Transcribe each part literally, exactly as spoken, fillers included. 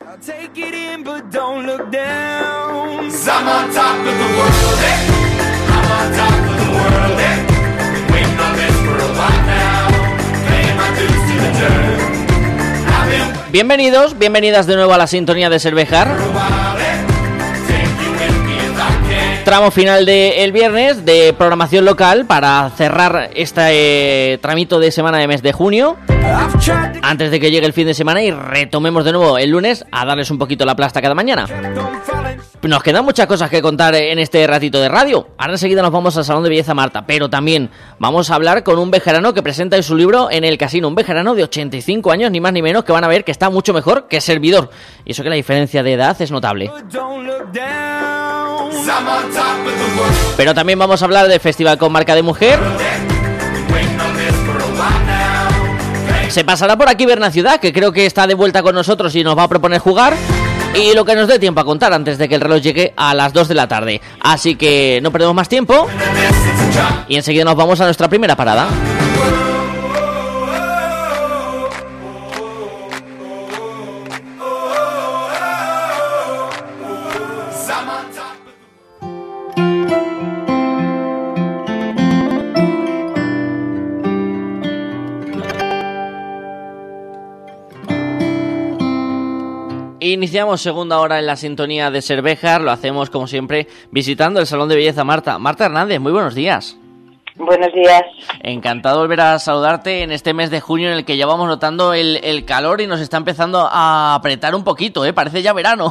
Bienvenidos, bienvenidas de nuevo a la sintonía de Cervejar. Tramo final del viernes de programación local para cerrar este eh, tramito de semana de mes de junio, antes de que llegue el fin de semana y retomemos de nuevo el lunes a darles un poquito la plasta cada mañana. Nos quedan muchas cosas que contar en este ratito de radio. Ahora enseguida nos vamos al Salón de Belleza Marta, pero también vamos a hablar con un bejarano que presenta en su libro En el Casino, un bejarano de ochenta y cinco años, ni más ni menos, que van a ver que está mucho mejor que servidor. Y eso que la diferencia de edad es notable. Pero también vamos a hablar del Festival con Marca de Mujer. Se pasará por aquí Berna Ciudad, que creo que está de vuelta con nosotros y nos va a proponer jugar. Y lo que nos dé tiempo a contar antes de que el reloj llegue a las dos de la tarde. Así que no perdemos más tiempo y enseguida nos vamos a nuestra primera parada. Iniciamos segunda hora en la sintonía de Cervejar. Lo hacemos como siempre visitando el Salón de Belleza Marta. Marta Hernández, muy buenos días. Buenos días. Encantado de volver a saludarte en este mes de junio en el que ya vamos notando el, el calor y nos está empezando a apretar un poquito, ¿eh? Parece ya verano.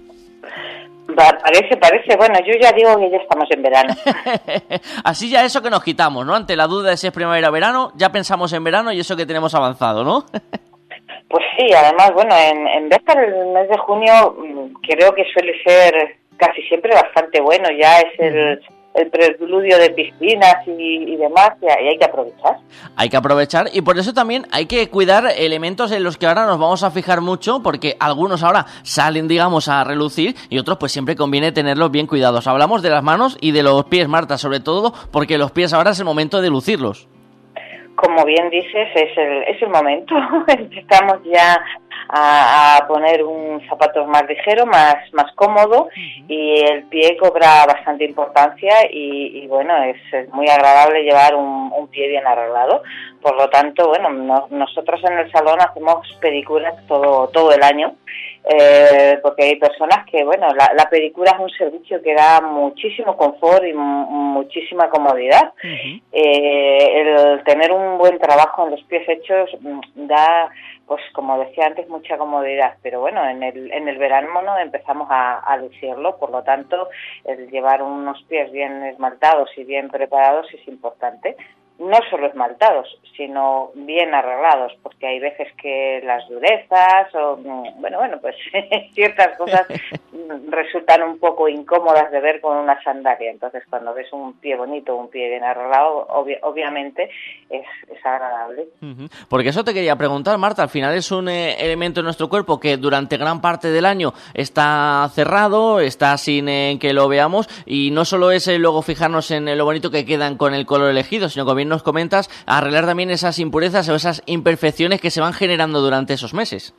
Va, parece, parece. Bueno, yo ya digo que ya estamos en verano. Así ya eso que nos quitamos, ¿no? Ante la duda de si es primavera o verano, ya pensamos en verano y eso que tenemos avanzado, ¿no? Pues sí, además, bueno, en, en vez para el mes de junio creo que suele ser casi siempre bastante bueno, ya es el, el preludio de piscinas y, y demás, y hay que aprovechar. Hay que aprovechar y por eso también hay que cuidar elementos en los que ahora nos vamos a fijar mucho, porque algunos ahora salen, digamos, a relucir y otros pues siempre conviene tenerlos bien cuidados. Hablamos de las manos y de los pies, Marta, sobre todo porque los pies ahora es el momento de lucirlos. Como bien dices, es el, es el momento. Empezamos ya a, a poner un zapato más ligero, más, más cómodo, uh-huh. Y el pie cobra bastante importancia y, y bueno, es, es muy agradable llevar un, un pie bien arreglado. Por lo tanto, bueno, no, nosotros en el salón hacemos pedicuras todo, todo el año. Eh, porque hay personas que, bueno, la, la pedicura es un servicio que da muchísimo confort y m- muchísima comodidad. Uh-huh. Eh, el tener un buen trabajo en los pies hechos da, pues como decía antes, mucha comodidad, pero bueno, en el en el verano no empezamos a, a lucirlo, por lo tanto, el llevar unos pies bien esmaltados y bien preparados es importante. No solo esmaltados, sino bien arreglados, porque hay veces que las durezas o, bueno, bueno, pues ciertas cosas resultan un poco incómodas de ver con una sandalia. Entonces, cuando ves un pie bonito, un pie bien arreglado, obvi- obviamente es, es agradable. Uh-huh. Porque eso te quería preguntar, Marta, al final es un eh, elemento de nuestro cuerpo que durante gran parte del año está cerrado, está sin eh, que lo veamos, y no solo es eh, luego fijarnos en eh, lo bonito que quedan con el color elegido, sino que bien nos comentas, arreglar también esas impurezas o esas imperfecciones que se van generando durante esos meses.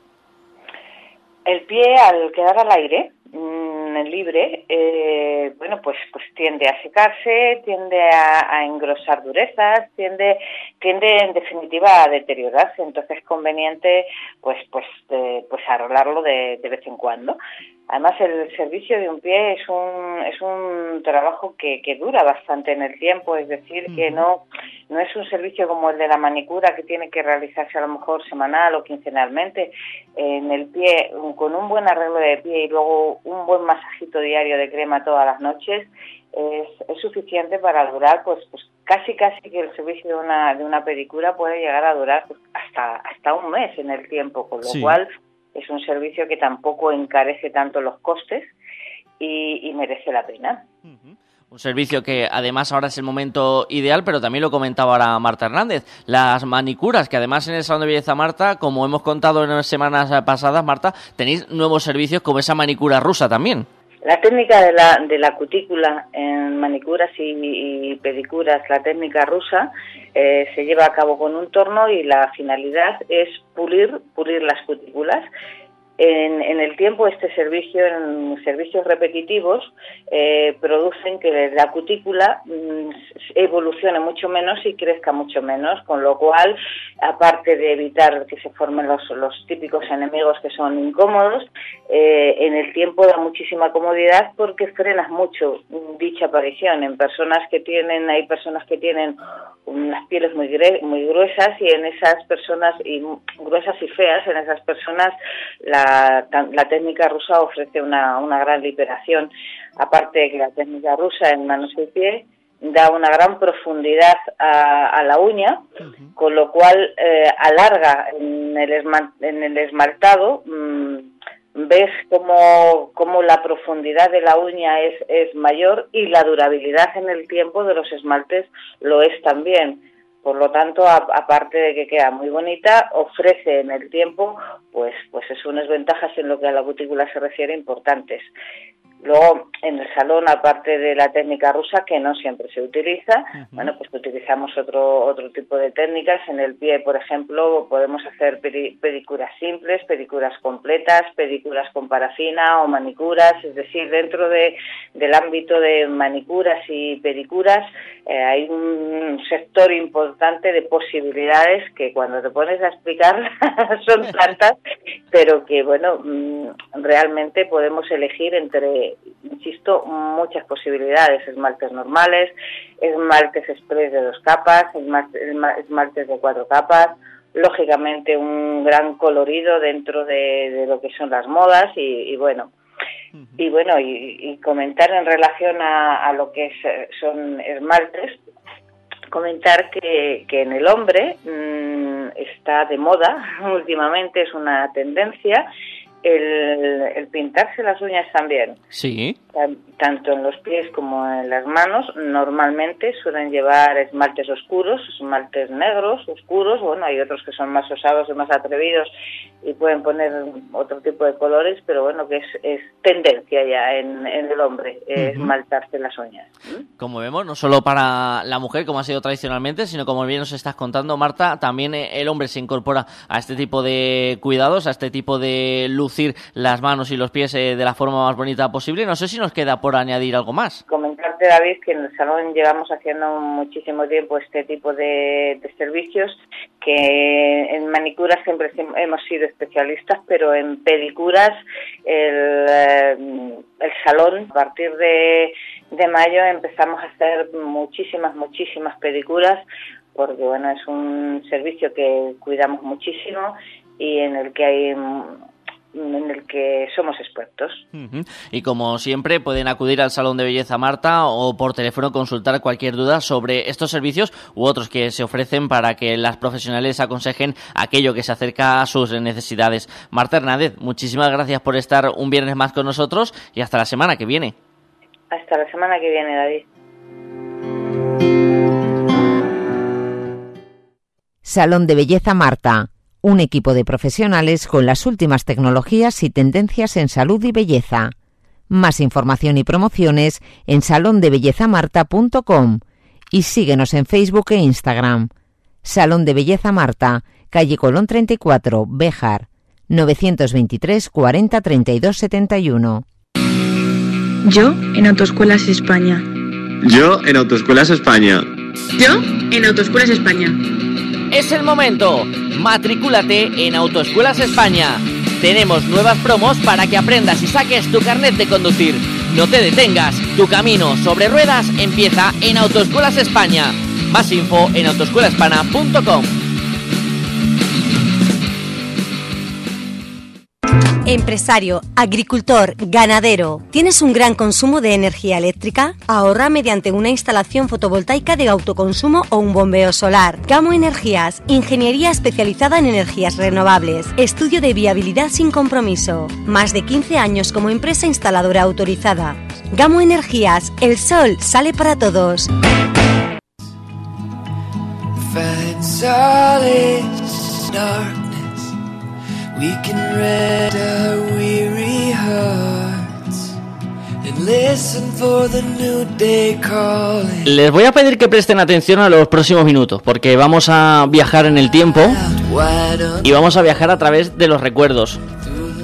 El pie, al quedar al aire, mmm, libre, eh, bueno, pues pues tiende a secarse, tiende a, a engrosar durezas, tiende tiende en definitiva a deteriorarse. Entonces es conveniente pues pues de, pues arreglarlo de, de vez en cuando. Además, el servicio de un pie es un es un trabajo que, que dura bastante en el tiempo, es decir, que no no es un servicio como el de la manicura, que tiene que realizarse a lo mejor semanal o quincenalmente. En el pie, con un buen arreglo de pie y luego un buen masajito diario de crema todas las noches, es, es suficiente para durar, pues pues casi casi que el servicio de una de una pedicura puede llegar a durar pues, hasta hasta un mes en el tiempo, con lo sí. cual es un servicio que tampoco encarece tanto los costes y, y merece la pena. Uh-huh. Un servicio que además ahora es el momento ideal, pero también lo comentaba ahora Marta Hernández, las manicuras, que además en el Salón de Belleza Marta, como hemos contado en las semanas pasadas, Marta, tenéis nuevos servicios como esa manicura rusa también. La técnica de la de la cutícula en manicuras y, y pedicuras, la técnica rusa, eh, se lleva a cabo con un torno y la finalidad es pulir pulir las cutículas. En, en el tiempo, este servicio, en servicios repetitivos, eh, producen que la cutícula mm, evolucione mucho menos y crezca mucho menos, con lo cual, aparte de evitar que se formen los, los típicos enemigos que son incómodos, eh, en el tiempo da muchísima comodidad porque frenas mucho dicha aparición. En personas que tienen, hay personas que tienen unas pieles muy gre- muy gruesas, y en esas personas, y gruesas y feas, en esas personas la La, la técnica rusa ofrece una, una gran liberación, aparte de que la técnica rusa en manos y pie da una gran profundidad a, a la uña, uh-huh. con lo cual eh, alarga en el, esma, en el esmaltado, mmm, ves cómo, cómo la profundidad de la uña es, es mayor, y la durabilidad en el tiempo de los esmaltes lo es también. Por lo tanto, a, aparte de que queda muy bonita, ofrece en el tiempo, pues, pues es unas ventajas en lo que a la cutícula se refiere importantes. Luego, en el salón, aparte de la técnica rusa, que no siempre se utiliza, uh-huh. bueno, pues utilizamos otro otro tipo de técnicas. En el pie, por ejemplo, podemos hacer pedi- pedicuras simples, pedicuras completas, pedicuras con parafina o manicuras. Es decir, dentro de del ámbito de manicuras y pedicuras eh, hay un sector importante de posibilidades que cuando te pones a explicar son tantas, pero que, bueno, realmente podemos elegir entre, insisto, muchas posibilidades: esmaltes normales, esmaltes express de dos capas, esmaltes de cuatro capas, lógicamente un gran colorido dentro de, de lo que son las modas, y, y bueno, uh-huh. y bueno y, y comentar en relación a, a lo que es, son esmaltes, comentar que, que en el hombre mmm, está de moda últimamente, es una tendencia el, el pintarse las uñas también. Sí. Tan, tanto en los pies como en las manos. Normalmente suelen llevar esmaltes oscuros, esmaltes negros, oscuros. Bueno, hay otros que son más osados y más atrevidos y pueden poner otro tipo de colores, pero bueno, que es, es tendencia ya en, en el hombre, uh-huh. esmaltarse las uñas. ¿Mm? Como vemos, no solo para la mujer, como ha sido tradicionalmente, sino como bien nos estás contando, Marta, también el hombre se incorpora a este tipo de cuidados, a este tipo de lucir las manos y los pies eh, de la forma más bonita posible. No sé si nos queda por añadir algo más. Comentarte, David, que en el salón llevamos haciendo muchísimo tiempo este tipo de, de servicios, que en manicuras siempre hemos sido especialistas, pero en pedicuras el, el salón, a partir de, de mayo, empezamos a hacer muchísimas, muchísimas pedicuras, porque bueno, es un servicio que cuidamos muchísimo y en el que hay... en el que somos expertos. Uh-huh. Y como siempre, pueden acudir al Salón de Belleza Marta o por teléfono consultar cualquier duda sobre estos servicios u otros que se ofrecen para que las profesionales aconsejen aquello que se acerca a sus necesidades. Marta Hernández, muchísimas gracias por estar un viernes más con nosotros y hasta la semana que viene. Hasta la semana que viene, David. Salón de Belleza Marta. Un equipo de profesionales con las últimas tecnologías y tendencias en salud y belleza. Más información y promociones en salón de belleza marta punto com y síguenos en Facebook e Instagram. Salón de Belleza Marta, calle Colón treinta y cuatro, Béjar, novecientos veintitrés cuarenta treinta y dos setenta y uno. Yo en Autoescuelas España. Yo en Autoescuelas España. Yo en Autoescuelas España. Es el momento. Matricúlate en Autoescuelas España. Tenemos nuevas promos para que aprendas y saques tu carnet de conducir. No te detengas. Tu camino sobre ruedas empieza en Autoescuelas España. Más info en autoescuela hispana punto com. Empresario, agricultor, ganadero, ¿tienes un gran consumo de energía eléctrica? Ahorra mediante una instalación fotovoltaica de autoconsumo o un bombeo solar. Gamo Energías, ingeniería especializada en energías renovables, estudio de viabilidad sin compromiso. Más de quince años como empresa instaladora autorizada. Gamo Energías, el sol sale para todos. We can rest our weary hearts and listen for the new day calling. Les voy a pedir que presten atención a los próximos minutos, porque vamos a viajar en el tiempo y vamos a viajar a través de los recuerdos.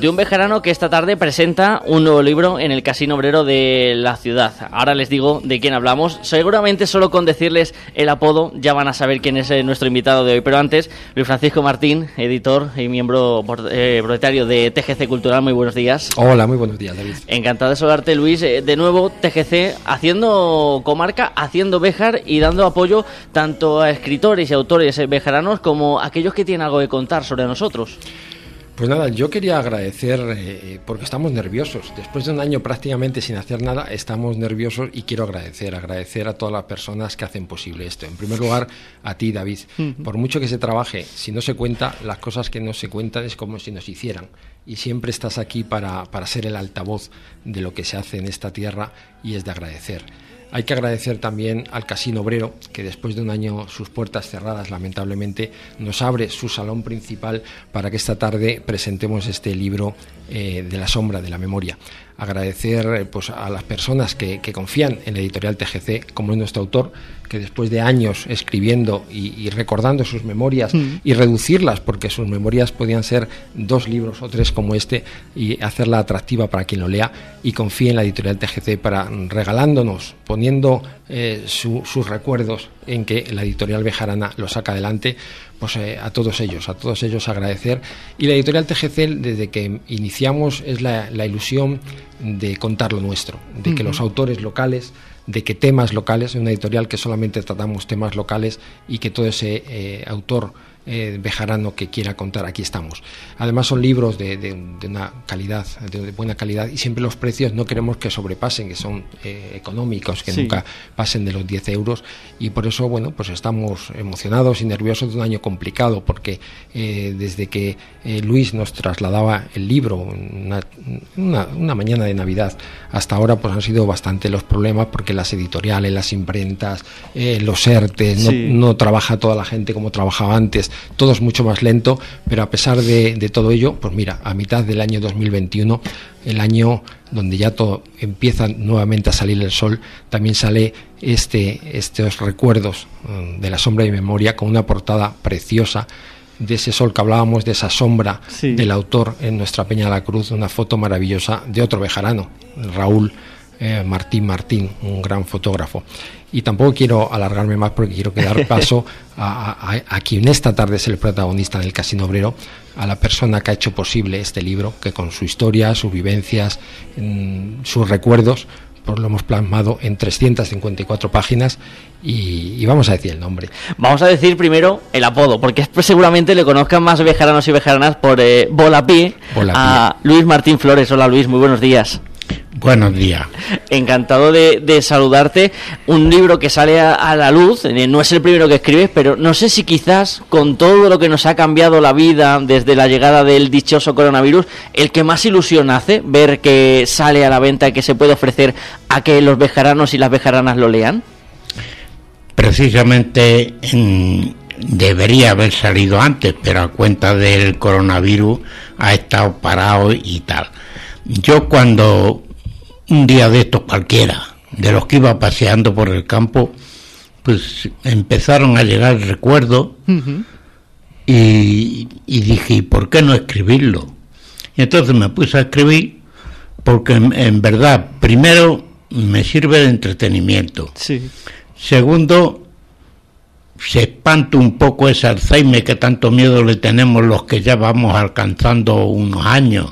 de un bejarano que esta tarde presenta un nuevo libro en el Casino Obrero de la ciudad. Ahora les digo de quién hablamos. Seguramente solo con decirles el apodo ya van a saber quién es nuestro invitado de hoy. Pero antes, Luis Francisco Martín, editor y miembro eh, propietario de T G C Cultural. Muy buenos días. Hola, muy buenos días, David. Encantado de saludarte, Luis. De nuevo, T G C haciendo comarca, haciendo Béjar y dando apoyo tanto a escritores y autores bejaranos como a aquellos que tienen algo que contar sobre nosotros. Pues nada, yo quería agradecer, eh, porque estamos nerviosos. Después de un año prácticamente sin hacer nada, estamos nerviosos y quiero agradecer, agradecer a todas las personas que hacen posible esto. En primer lugar, a ti, David. Uh-huh. Por mucho que se trabaje, si no se cuenta, las cosas que no se cuentan es como si nos hicieran. Y siempre estás aquí para, para ser el altavoz de lo que se hace en esta tierra y es de agradecer. Hay que agradecer también al Casino Obrero, que después de un año sus puertas cerradas, lamentablemente, nos abre su salón principal para que esta tarde presentemos este libro eh, de la sombra, de la memoria. Agradecer eh, pues, a las personas que, que confían en la editorial T G C, como es nuestro autor, que después de años escribiendo y, y recordando sus memorias mm. y reducirlas, porque sus memorias podían ser dos libros o tres como este, y hacerla atractiva para quien lo lea, y confíe en la editorial T G C para regalándonos, poniendo eh, su, sus recuerdos en que la editorial bejarana lo saca adelante. Pues eh, a todos ellos, a todos ellos agradecer. Y la editorial T G C, desde que iniciamos, es la, la ilusión de contar lo nuestro, de uh-huh. que los autores locales, de que temas locales, una editorial que solamente tratamos temas locales y que todo ese eh, autor eh, bejarano que quiera contar, aquí estamos. Además son libros de, de, de una calidad, de, de buena calidad, y siempre los precios no queremos que sobrepasen, que son eh, económicos, que sí. nunca pasen de los diez euros, y por eso, bueno, pues estamos emocionados y nerviosos de un año complicado, porque eh, desde que eh, Luis nos trasladaba el libro una, una, una mañana de Navidad hasta ahora, pues han sido bastante los problemas, porque las editoriales, las imprentas, eh, los ERTE, sí. no, no trabaja toda la gente como trabajaba antes, todo es mucho más lento, pero a pesar de, de todo ello, pues mira, a mitad del año dos mil veintiuno, el año donde ya todo empieza nuevamente a salir el sol, también sale este estos recuerdos um, de la sombra y memoria, con una portada preciosa de ese sol que hablábamos, de esa sombra sí. del autor en nuestra Peña de la Cruz, una foto maravillosa de otro bejarano, Raúl eh, Martín Martín, un gran fotógrafo. Y tampoco quiero alargarme más, porque quiero dar paso a, a, a quien esta tarde es el protagonista del Casino Obrero, a la persona que ha hecho posible este libro, que con su historia, sus vivencias, mmm, sus recuerdos, pues lo hemos plasmado en trescientas cincuenta y cuatro páginas, y, y vamos a decir el nombre. Vamos a decir primero el apodo, porque pues, seguramente le conozcan más bejaranos y bejaranas por eh, Volapié, a Luis Martín Flores. Hola Luis, muy buenos días. Buenos días. Encantado de, de saludarte. Un libro que sale a, a la luz, eh, no es el primero que escribes, pero no sé si quizás con todo lo que nos ha cambiado la vida desde la llegada del dichoso coronavirus, el que más ilusión hace ver que sale a la venta y que se puede ofrecer a que los bejaranos y las bejaranas lo lean. Precisamente en, debería haber salido antes, pero a cuenta del coronavirus ha estado parado y tal. Yo cuando un día de estos cualquiera, de los que iba paseando por el campo, pues empezaron a llegar recuerdos uh-huh. y, y dije, ¿por qué no escribirlo? Y entonces me puse a escribir, porque en, en verdad, primero, me sirve de entretenimiento. Sí. Segundo, se espanta un poco ese Alzheimer que tanto miedo le tenemos los que ya vamos alcanzando unos años.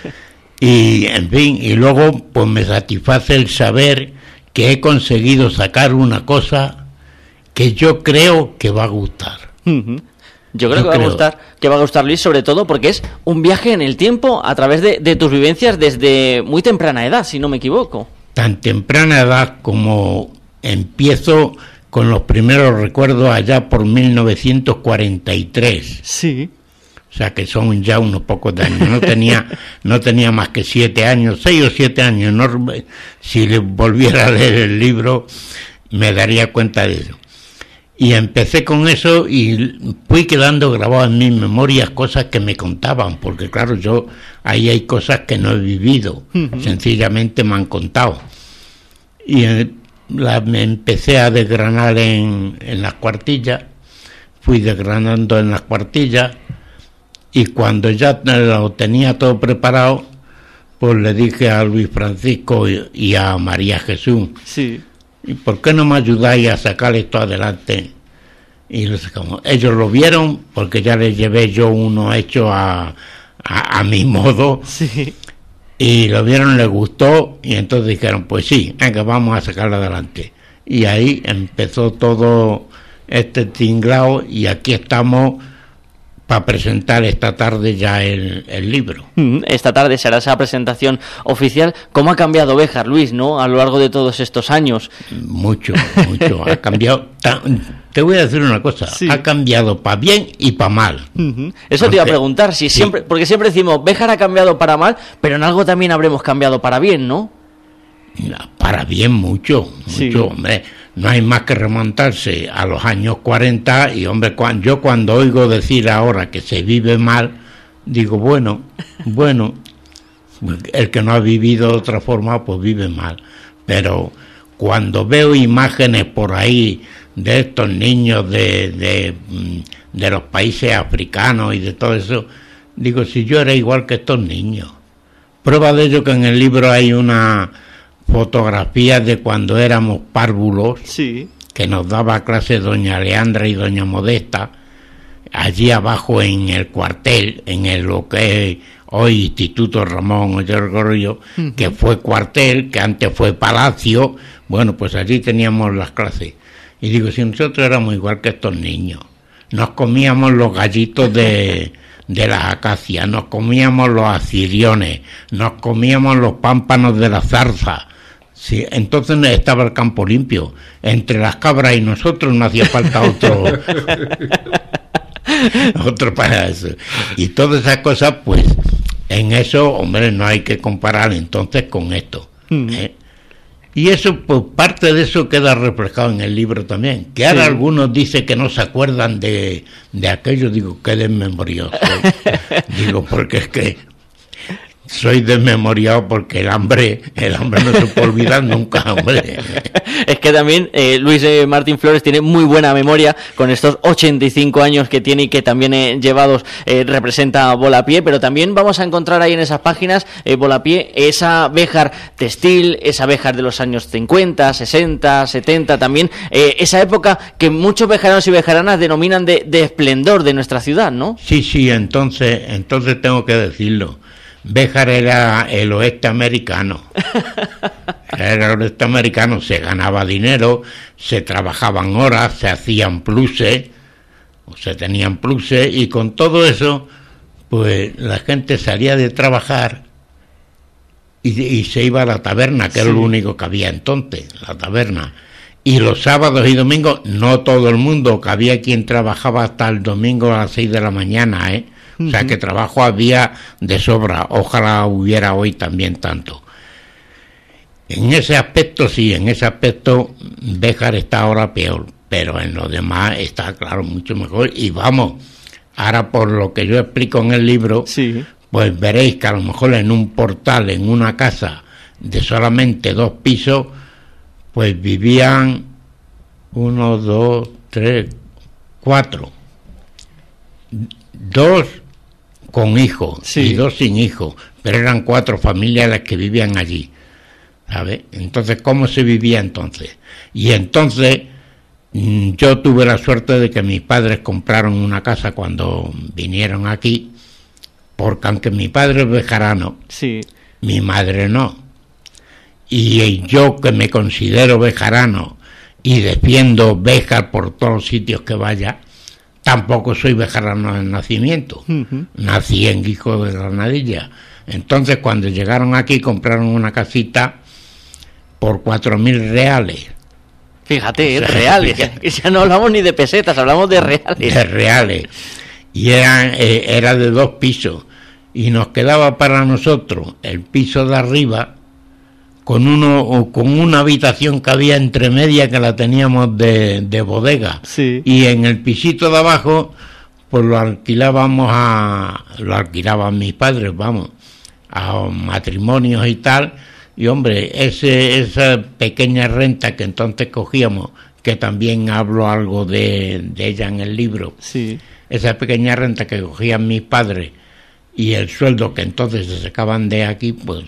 Y, en fin, y luego pues me satisface el saber que he conseguido sacar una cosa que yo creo que va a gustar. Uh-huh. Yo creo yo que creo. va a gustar, que va a gustar, Luis, sobre todo porque es un viaje en el tiempo a través de, de tus vivencias desde muy temprana edad, si no me equivoco. Tan temprana edad como empiezo con los primeros recuerdos allá por mil novecientos cuarenta y tres. Sí. O sea que son ya unos pocos de años. No tenía, no tenía más que siete años, seis o siete años. No, si le volviera a leer el libro, me daría cuenta de eso. Y empecé con eso y fui quedando grabado en mis memorias cosas que me contaban, porque claro, yo ahí hay cosas que no he vivido, uh-huh. sencillamente me han contado. Y la, me empecé a desgranar en, en las cuartillas, fui desgranando en las cuartillas, Y cuando ya lo tenía todo preparado, pues le dije a Luis Francisco y, y a María Jesús, sí. ¿y por qué no me ayudáis a sacar esto adelante? Y los sacamos. Ellos lo vieron, porque ya les llevé yo uno hecho a, a, a mi modo, sí. Y lo vieron, les gustó, y entonces dijeron, pues sí, venga, vamos a sacarlo adelante. Y ahí empezó todo este tinglao, y aquí estamos para presentar esta tarde ya el, el libro. Esta tarde será esa presentación oficial. ¿Cómo ha cambiado Béjar, Luis, no, a lo largo de todos estos años? Mucho, mucho. Ha cambiado. Te voy a decir una cosa, sí. Ha cambiado para bien y para mal. Uh-huh. Eso porque, te iba a preguntar, si sí. siempre, porque siempre decimos, Béjar ha cambiado para mal, pero en algo también habremos cambiado para bien, ¿no? Para bien mucho, mucho, sí. Hombre. No hay más que remontarse a los años cuarenta y, hombre, cuando, yo cuando oigo decir ahora que se vive mal, digo, bueno, bueno, el que no ha vivido de otra forma, pues vive mal. Pero cuando veo imágenes por ahí de estos niños de, de, de los países africanos y de todo eso, digo, si yo era igual que estos niños. Prueba de ello que en el libro hay una fotografías de cuando éramos párvulos, sí. Que nos daba clase doña Leandra y doña Modesta, allí abajo en el cuartel, en el, lo que es hoy Instituto Ramón Oller Gorrillo, uh-huh. Que fue cuartel, que antes fue palacio. Bueno, pues allí teníamos las clases. Y digo, si nosotros éramos igual que estos niños, nos comíamos los gallitos de... de las acacias, nos comíamos los aciriones, nos comíamos los pámpanos de la zarza. Sí, entonces estaba el campo limpio. Entre las cabras y nosotros no hacía falta otro otro para eso. Y todas esas cosas, pues en eso, hombre, no hay que comparar entonces con esto. Mm. ¿eh? Y eso, pues parte de eso queda reflejado en el libro también. Que ahora sí. Algunos dicen que no se acuerdan de, de aquello, digo, qué desmemorioso. Digo, porque es que soy desmemoriado porque el hambre, el hambre no se puede olvidar nunca, hombre. Es que también eh, Luis eh, Martín Flores tiene muy buena memoria con estos ochenta y cinco años que tiene y que también eh, llevados eh, representa Volapié, pero también vamos a encontrar ahí en esas páginas eh, Volapié, esa Béjar textil, esa Béjar de los años cincuenta, sesenta, setenta también, eh, esa época que muchos bejaranos y bejaranas denominan de, de esplendor de nuestra ciudad, ¿no? Sí, sí, entonces, entonces tengo que decirlo. Béjar era el oeste americano. Era el oeste americano, se ganaba dinero, se trabajaban horas, se hacían pluses, o se tenían pluses, y con todo eso, pues la gente salía de trabajar y, y se iba a la taberna, que sí. Era lo único que había entonces, la taberna. Y los sábados y domingos, no todo el mundo, que había quien trabajaba hasta el domingo a las seis de la mañana, ¿eh? O sea que trabajo había de sobra, ojalá hubiera hoy también tanto. En ese aspecto sí, en ese aspecto Béjar está ahora peor, pero en lo demás está claro mucho mejor. Y vamos, ahora por lo que yo explico en el libro, sí. Pues veréis que a lo mejor en un portal, en una casa de solamente dos pisos, pues vivían uno, dos, tres, cuatro, dos con hijos, sí. Y dos sin hijos, pero eran cuatro familias las que vivían allí, ¿sabes? Entonces, ¿cómo se vivía entonces? Y entonces yo tuve la suerte de que mis padres compraron una casa cuando vinieron aquí, porque aunque mi padre es bejarano, sí. Mi madre no, y yo que me considero bejarano y defiendo Béjar por todos los sitios que vaya, tampoco soy bejarano de nacimiento. Uh-huh. Nací en Guijo de Granadilla. Entonces, cuando llegaron aquí, compraron una casita por cuatro mil reales. Fíjate, o sea, reales. Fíjate. Ya no hablamos ni de pesetas, hablamos de reales. De reales. Y eran, eh, era de dos pisos. Y nos quedaba para nosotros el piso de arriba con uno con una habitación que había entre media que la teníamos de, de bodega, sí. Y en el pisito de abajo pues lo alquilábamos a lo alquilaban mis padres, vamos, a matrimonios y tal, y hombre, ese esa pequeña renta que entonces cogíamos, que también hablo algo de, de ella en el libro, sí. esa pequeña renta que cogían mis padres y el sueldo que entonces se sacaban de aquí, pues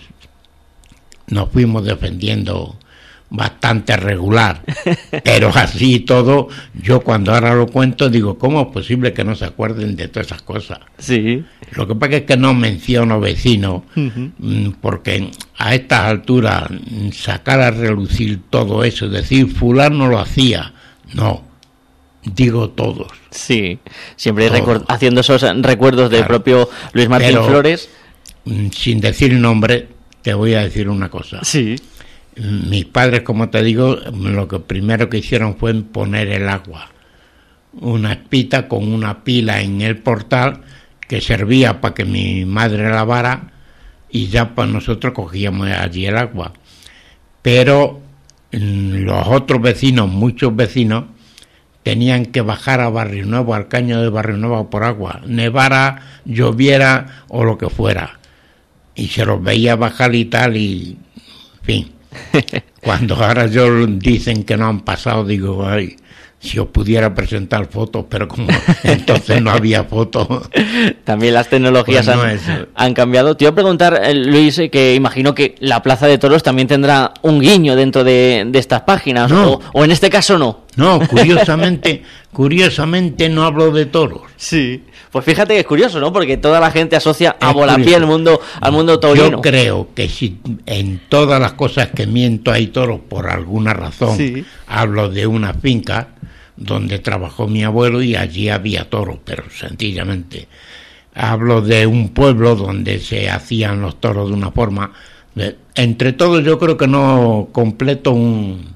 nos fuimos defendiendo bastante regular, pero así y todo, yo cuando ahora lo cuento digo, ¿cómo es posible que no se acuerden de todas esas cosas? Sí. Lo que pasa es que no menciono vecinos, uh-huh. porque a estas alturas sacar a relucir todo eso, decir fulano lo hacía, no, digo todos. Sí, siempre record- haciendo esos recuerdos del claro. propio Luis Martín pero, Flores. Sin decir nombre, te voy a decir una cosa. Sí. Mis padres, como te digo, lo que primero que hicieron fue poner el agua, una espita con una pila en el portal que servía para que mi madre lavara y ya pues nosotros cogíamos allí el agua. Pero los otros vecinos, muchos vecinos, tenían que bajar a Barrio Nuevo, al caño de Barrio Nuevo por agua, nevara, lloviera o lo que fuera, y se los veía bajar y tal, y en fin. Cuando ahora yo dicen que no han pasado, digo, ay, si os pudiera presentar fotos, pero como entonces no había fotos. También las tecnologías pues no han, han cambiado. Te iba a preguntar, Luis, que imagino que la Plaza de Toros también tendrá un guiño dentro de, de estas páginas, no. o, o en este caso no. No, curiosamente, curiosamente no hablo de toros. Sí, pues fíjate que es curioso, ¿no? Porque toda la gente asocia a Volapié al mundo, al mundo taurino. Yo creo que si en todas las cosas que miento hay toros por alguna razón, sí. Hablo de una finca donde trabajó mi abuelo y allí había toros, pero sencillamente hablo de un pueblo donde se hacían los toros de una forma. De, entre todos yo creo que no completo un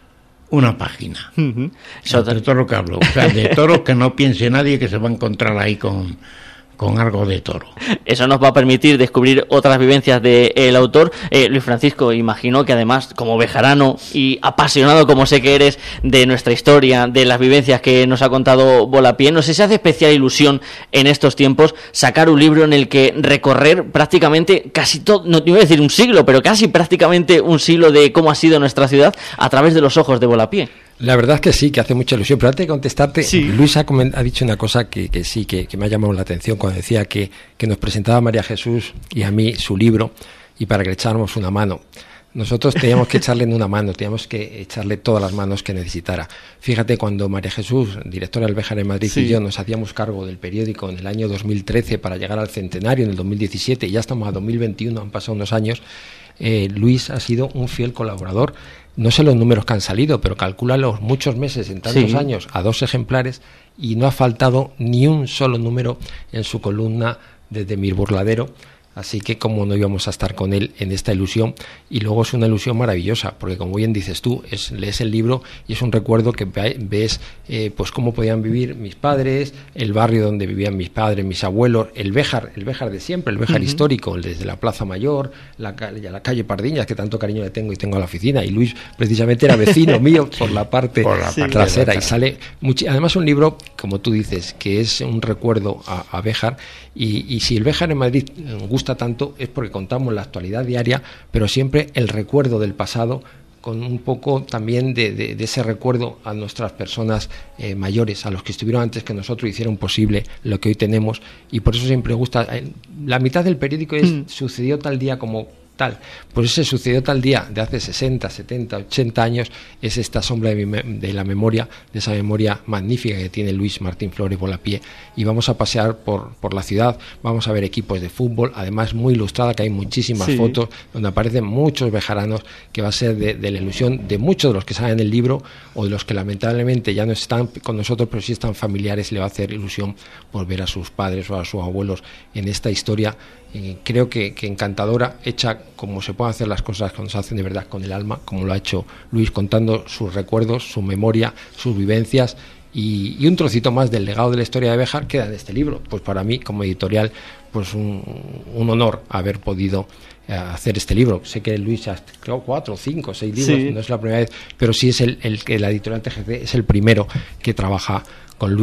una página. Uh-huh. Entre todo lo que hablo, o sea, de toros que no piense nadie que se va a encontrar ahí con con algo de toro. Eso nos va a permitir descubrir otras vivencias del autor. Eh, Luis Francisco, imagino que además, como bejarano y apasionado como sé que eres de nuestra historia, de las vivencias que nos ha contado Volapié, no sé si hace especial ilusión en estos tiempos sacar un libro en el que recorrer prácticamente casi todo, no te iba a decir un siglo, pero casi prácticamente un siglo de cómo ha sido nuestra ciudad a través de los ojos de Volapié. La verdad es que sí, que hace mucha ilusión, pero antes de contestarte, sí. Luis ha, coment- ha dicho una cosa que, que sí, que, que me ha llamado la atención cuando decía que, que nos presentaba a María Jesús y a mí su libro y para que le echáramos una mano. Nosotros teníamos que echarle en una mano, teníamos que echarle todas las manos que necesitara. Fíjate, cuando María Jesús, directora del Béjar en Madrid, sí. y yo nos hacíamos cargo del periódico en el año dos mil trece para llegar al centenario en el dos mil diecisiete, y ya estamos a dos mil veintiuno, han pasado unos años, eh, Luis ha sido un fiel colaborador. No sé los números que han salido, pero calcula los muchos meses en tantos sí. años a dos ejemplares y no ha faltado ni un solo número en su columna desde Mi Burladero. Así que como no íbamos a estar con él en esta ilusión, y luego es una ilusión maravillosa, porque como bien dices tú, es, lees el libro y es un recuerdo que ves eh, pues cómo podían vivir mis padres, el barrio donde vivían mis padres, mis abuelos, el Béjar, el Béjar de siempre, el Béjar uh-huh. histórico, el desde la Plaza Mayor, la, la calle Pardiñas, que tanto cariño le tengo y tengo a la oficina, y Luis precisamente era vecino mío por la parte por la sí. trasera, y sale much- además un libro, como tú dices, que es un recuerdo a, a Béjar, y, y si el Béjar en Madrid gusta tanto es porque contamos la actualidad diaria, pero siempre el recuerdo del pasado, con un poco también de, de, de ese recuerdo a nuestras personas eh, mayores, a los que estuvieron antes que nosotros, hicieron posible lo que hoy tenemos, y por eso siempre gusta. La mitad del periódico es mm. sucedió tal día como tal, pues ese sucedió tal día de hace sesenta, setenta, ochenta años, es esta sombra de, mi, de la memoria, de esa memoria magnífica que tiene Luis Martín Flores Volapié, y vamos a pasear por, por la ciudad, vamos a ver equipos de fútbol, además muy ilustrada, que hay muchísimas sí. fotos donde aparecen muchos bejaranos, que va a ser de, de la ilusión de muchos de los que salen en el libro, o de los que lamentablemente ya no están con nosotros, pero sí están familiares, le va a hacer ilusión por ver a sus padres o a sus abuelos en esta historia. Eh, creo que, que encantadora, hecha como se pueden hacer las cosas cuando se hacen de verdad con el alma, como lo ha hecho Luis, contando sus recuerdos, su memoria, sus vivencias, y, y un trocito más del legado de la historia de Béjar queda en este libro. Pues para mí, como editorial, pues un, un honor haber podido eh, hacer este libro. Sé que Luis ha creado cuatro, cinco, seis libros, sí. no es la primera vez, pero sí es el, el que la editorial T G C es el primero que trabaja con Luis,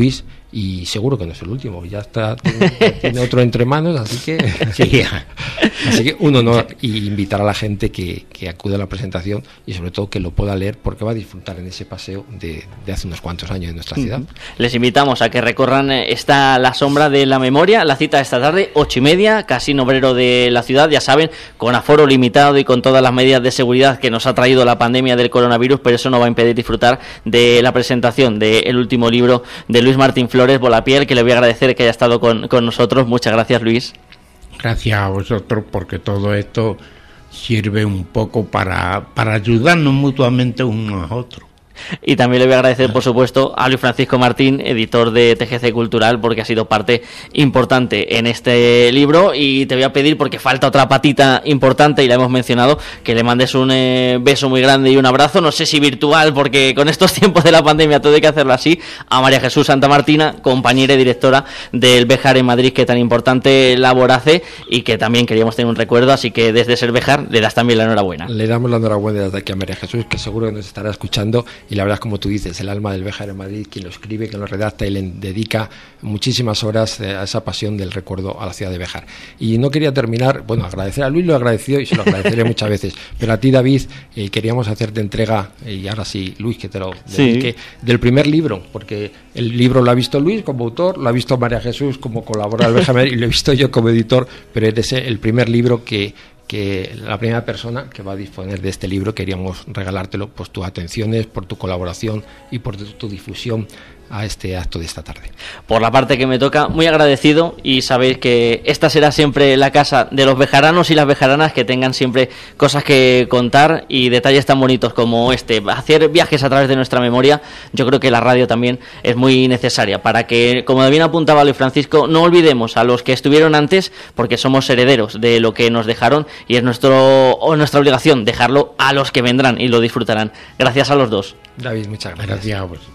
y seguro que no es el último, ya está, tiene, tiene otro entre manos, así que sí. Así que un honor y invitar a la gente que, que acude a la presentación y sobre todo que lo pueda leer, porque va a disfrutar en ese paseo de, de hace unos cuantos años en nuestra ciudad. Les invitamos a que recorran esta La Sombra de la Memoria, la cita esta tarde, ocho y media, Casino Obrero de la ciudad, ya saben, con aforo limitado y con todas las medidas de seguridad que nos ha traído la pandemia del coronavirus, pero eso no va a impedir disfrutar de la presentación del último libro de Luis Martín Flores, Volapiel, que le voy a agradecer que haya estado con, con nosotros. Muchas gracias, Luis. Gracias a vosotros, porque todo esto sirve un poco para, para ayudarnos mutuamente unos a otros. Y también le voy a agradecer, por supuesto, a Luis Francisco Martín, editor de T G C Cultural, porque ha sido parte importante en este libro. Y te voy a pedir, porque falta otra patita importante y la hemos mencionado, que le mandes un eh, beso muy grande y un abrazo, no sé si virtual, porque con estos tiempos de la pandemia todo hay que hacerlo así, a María Jesús Santa Martina, compañera y directora del Béjar en Madrid, que tan importante labor hace y que también queríamos tener un recuerdo, así que desde Ser Béjar le das también la enhorabuena. Le damos la enhorabuena desde aquí a María Jesús, que seguro que nos estará escuchando. Y la verdad es, como tú dices, el alma del Béjar en Madrid, quien lo escribe, quien lo redacta y le dedica muchísimas horas a esa pasión del recuerdo a la ciudad de Béjar. Y no quería terminar, bueno, agradecer a Luis, lo he agradecido y se lo agradeceré muchas veces, pero a ti, David, eh, queríamos hacerte entrega, y ahora sí, Luis, que te lo dedique, sí, del primer libro, porque el libro lo ha visto Luis como autor, lo ha visto María Jesús como colaborador del Béjar y lo he visto yo como editor, pero eres el primer libro que que la primera persona que va a disponer de este libro. Queríamos regalártelo por tus atenciones, por tu colaboración y por tu, tu difusión a este acto de esta tarde. Por la parte que me toca, muy agradecido, y sabéis que esta será siempre la casa de los bejaranos y las bejaranas, que tengan siempre cosas que contar y detalles tan bonitos como este. Hacer viajes a través de nuestra memoria, yo creo que la radio también es muy necesaria para que, como bien apuntaba Luis Francisco, no olvidemos a los que estuvieron antes, porque somos herederos de lo que nos dejaron y es nuestro o nuestra obligación dejarlo a los que vendrán y lo disfrutarán. Gracias a los dos. David, muchas gracias. Gracias a vosotros.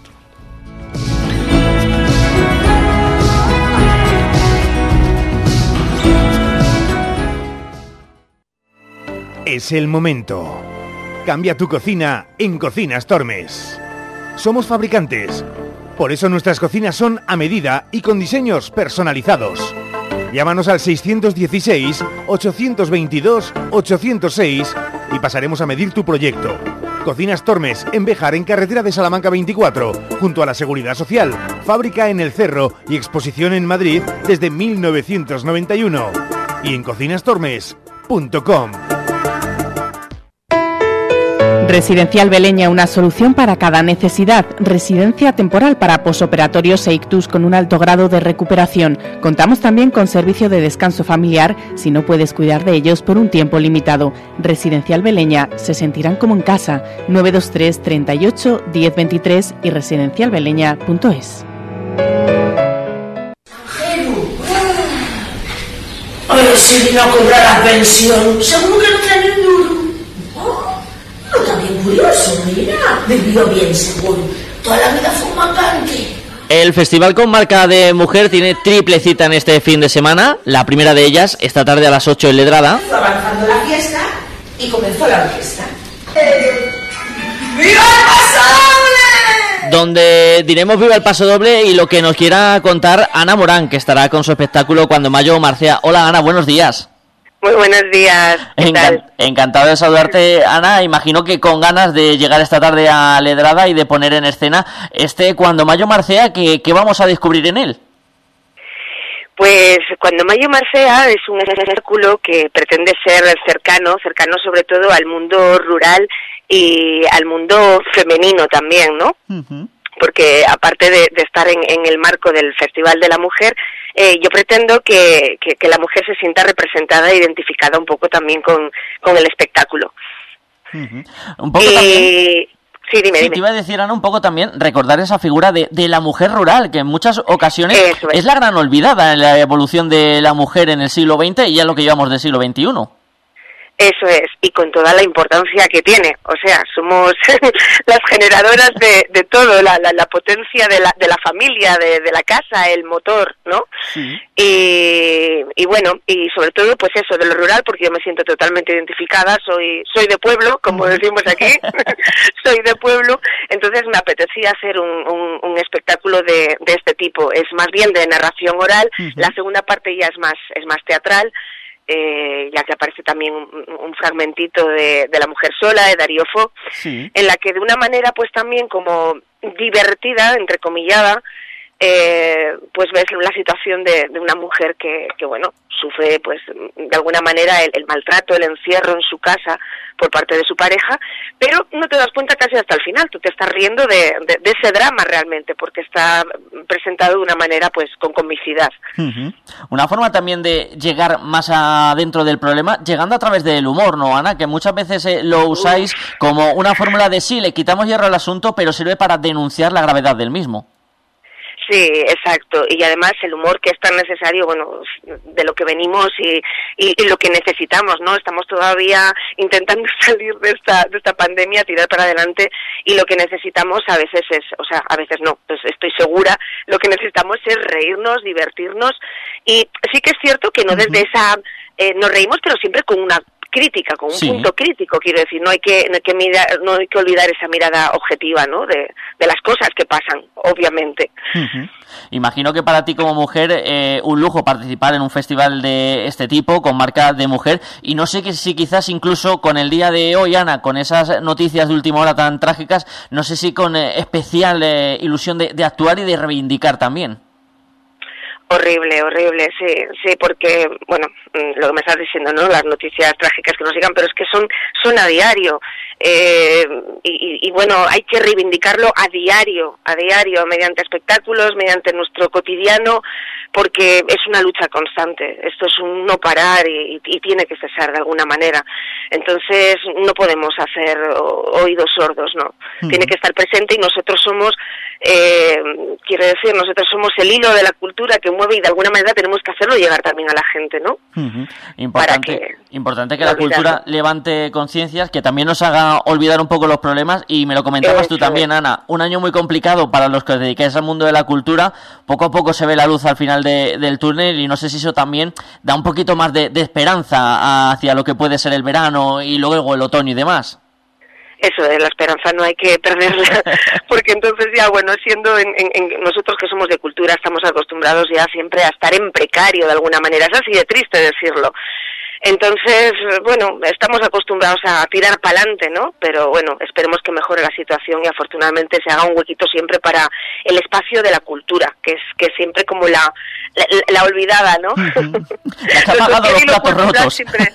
Es el momento. Cambia tu cocina en Cocinas Tormes. Somos fabricantes, por eso nuestras cocinas son a medida y con diseños personalizados. Llámanos al seiscientos dieciséis, ochocientos veintidós, ochocientos seis y pasaremos a medir tu proyecto. Cocinas Tormes, en Béjar, en carretera de Salamanca veinticuatro, junto a la Seguridad Social, fábrica en El Cerro y exposición en Madrid desde mil novecientos noventa y uno. Y en cocinas tormes punto com. Residencial Beleña, una solución para cada necesidad. Residencia temporal para posoperatorios e ictus con un alto grado de recuperación. Contamos también con servicio de descanso familiar si no puedes cuidar de ellos por un tiempo limitado. Residencial Beleña, se sentirán como en casa. nueve dos tres, treinta y ocho, diez veintitrés y residencial beleña punto es. A ver si vino a cobrar la pensión. Seguro que no trae ni un duro. No, también curioso, mira. Vivió bien, seguro. Toda la vida fue un macante. El Festival con Marca de Mujer tiene triple cita en este fin de semana. La primera de ellas, esta tarde a las ocho en Ledrada. Fue avanzando la fiesta y comenzó la orquesta. Eh, ¡Viva el paso doble! Donde diremos viva el paso doble y lo que nos quiera contar Ana Morán, que estará con su espectáculo Cuando Mayo Marcea. Hola Ana, buenos días. Muy buenos días. ¿Qué Encan- tal? Encantado de saludarte, Ana. Imagino que con ganas de llegar esta tarde a Ledrada y de poner en escena este Cuando Mayo Marcea, que, que vamos a descubrir en él. Pues Cuando Mayo Marcea es un espectáculo que pretende ser cercano, cercano sobre todo al mundo rural y al mundo femenino también, ¿no? Uh-huh. Porque aparte de, de estar en, en el marco del Festival de la Mujer, eh, yo pretendo que, que, que la mujer se sienta representada e identificada un poco también con, con el espectáculo. Uh-huh. Un poco eh, también... Sí, dime, sí, dime. te iba a decir, Ana, un poco también recordar esa figura de, de la mujer rural, que en muchas ocasiones es. es la gran olvidada en la evolución de la mujer en el siglo veinte y ya lo que llevamos del siglo veintiuno. Eso es, y con toda la importancia que tiene, o sea, somos las generadoras de, de todo, la, la, la potencia de la, de la familia, de, de la casa, el motor, ¿no? Sí. Y, y bueno, y sobre todo, pues eso, de lo rural, porque yo me siento totalmente identificada, soy soy de pueblo, como decimos aquí, soy de pueblo, entonces me apetecía hacer un, un, un espectáculo de, de este tipo, es más bien de narración oral, uh-huh. La segunda parte ya es más, es más teatral, Eh, ya que aparece también un, un fragmentito de, de La mujer sola, de Darío Fo, sí. En la que de una manera pues también como divertida, entrecomillada, eh, pues ves la situación de, de una mujer que, que bueno, sufre pues de alguna manera el, el maltrato, el encierro en su casa por parte de su pareja, pero no te das cuenta casi hasta el final, tú te estás riendo de, de, de ese drama realmente, porque está presentado de una manera pues con comicidad. Uh-huh. Una forma también de llegar más adentro del problema, llegando a través del humor, ¿no, Ana? Que muchas veces eh, lo usáis Uf. como una fórmula de sí, le quitamos hierro al asunto, pero sirve para denunciar la gravedad del mismo. Sí, exacto, y además el humor que es tan necesario, bueno, de lo que venimos y, y, y lo que necesitamos, ¿no? Estamos todavía intentando salir de esta de esta pandemia, tirar para adelante, y lo que necesitamos a veces es, o sea, a veces no, pues estoy segura, lo que necesitamos es reírnos, divertirnos, y sí que es cierto que no desde esa, eh, nos reímos, pero siempre con una crítica, con un sí. punto crítico, quiero decir, no hay que no hay que mirar, no hay que olvidar esa mirada objetiva, ¿no? De, de las cosas que pasan, obviamente. Uh-huh. Imagino que para ti como mujer eh, un lujo participar en un festival de este tipo con marca de mujer, y no sé que si quizás incluso con el día de hoy, Ana, con esas noticias de última hora tan trágicas, no sé si con eh, especial eh, ilusión de, de actuar y de reivindicar también. Horrible, horrible, sí, sí, porque, bueno, lo que me estás diciendo, ¿no? Las noticias trágicas que nos llegan, pero es que son son a diario, eh, y, y bueno, hay que reivindicarlo a diario, a diario, mediante espectáculos, mediante nuestro cotidiano, porque es una lucha constante, esto es un no parar y, y tiene que cesar de alguna manera, entonces no podemos hacer oídos sordos, ¿no? Uh-huh. Tiene que estar presente, y nosotros somos, eh, quiero decir, nosotros somos el hilo de la cultura que mueve, y de alguna manera tenemos que hacerlo llegar también a la gente, ¿no? Uh-huh. Importante, que, importante que la cultura levante conciencias, que también nos haga olvidar un poco los problemas, y me lo comentabas Eso tú también, es. Ana, un año muy complicado para los que os dedicáis al mundo de la cultura, poco a poco se ve la luz al final de, del túnel, y no sé si eso también da un poquito más de, de esperanza hacia lo que puede ser el verano y luego el otoño y demás. Eso de la esperanza no hay que perderla, porque entonces ya, bueno, siendo en, en, en nosotros que somos de cultura, estamos acostumbrados ya siempre a estar en precario de alguna manera, es así de triste decirlo. Entonces, bueno, estamos acostumbrados a tirar para adelante, ¿no? Pero bueno, esperemos que mejore la situación y afortunadamente se haga un huequito siempre para el espacio de la cultura, que es que es siempre como la, la, la olvidada, ¿no? Uh-huh. Has apagado los platos rotos. Siempre...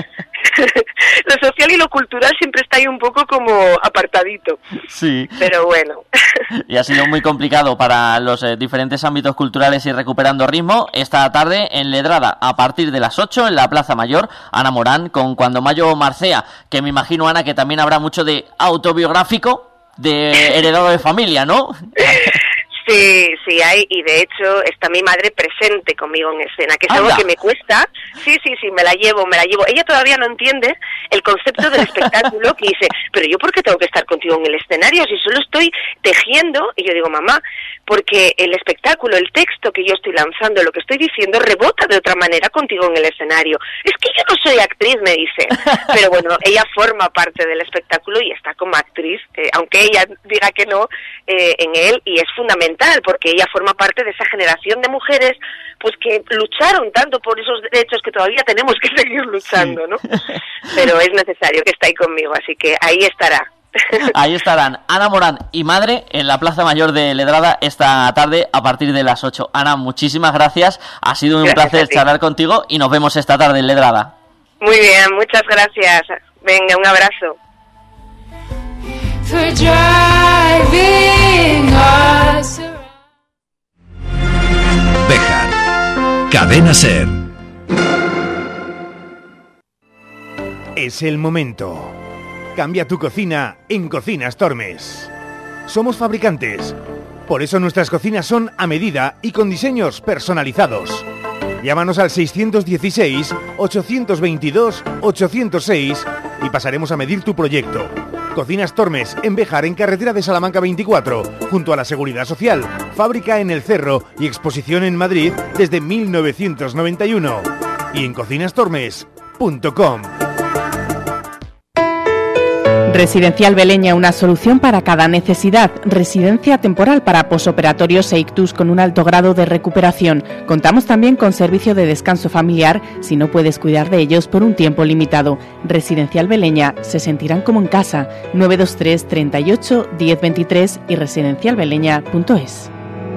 Lo social y lo cultural siempre está ahí un poco como apartadito. Sí. Pero bueno. Y ha sido muy complicado para los eh, diferentes ámbitos culturales ir recuperando ritmo. Esta tarde en Ledrada, a partir de las ocho, en la Plaza Mayor, Ana Morán con Cuando Mayo Marcea, que me imagino, Ana, que también habrá mucho de autobiográfico, de heredado de familia, ¿no? Sí, sí hay, y de hecho está mi madre presente conmigo en escena, que es algo que me cuesta. Sí, sí, sí, me la llevo, me la llevo. Ella todavía no entiende el concepto del espectáculo, que dice, pero yo ¿por qué tengo que estar contigo en el escenario si solo estoy tejiendo? Y yo digo, mamá, porque el espectáculo, el texto que yo estoy lanzando, lo que estoy diciendo, rebota de otra manera contigo en el escenario. Es que yo no soy actriz, me dice. Pero bueno, ella forma parte del espectáculo y está como actriz, eh, aunque ella diga que no, eh, en él, y es fundamental, porque ella forma parte de esa generación de mujeres pues que lucharon tanto por esos derechos que todavía tenemos que seguir luchando, sí. ¿no? Pero es necesario que esté ahí conmigo, así que ahí estará. Ahí estarán Ana Morán y madre en la Plaza Mayor de Ledrada esta tarde a partir de las ocho. Ana, muchísimas gracias, ha sido un gracias placer charlar contigo y nos vemos esta tarde en Ledrada. Muy bien, muchas gracias. Venga, un abrazo. Béjar, Cadena Ser. Es el momento. Cambia tu cocina en Cocinas Tormes. Somos fabricantes, por eso nuestras cocinas son a medida y con diseños personalizados. Llámanos al seiscientos dieciséis, ochocientos veintidós, ochocientos seis y pasaremos a medir tu proyecto. Cocinas Tormes, en Béjar, en carretera de Salamanca veinticuatro, junto a la Seguridad Social, fábrica en El Cerro y exposición en Madrid desde mil novecientos noventa y uno. Y en cocinas tormes punto com. Residencial Beleña, una solución para cada necesidad. Residencia temporal para posoperatorios e ictus con un alto grado de recuperación. Contamos también con servicio de descanso familiar si no puedes cuidar de ellos por un tiempo limitado. Residencial Beleña, se sentirán como en casa. nueve dos tres, treinta y ocho, diez veintitrés y residencial beleña punto es.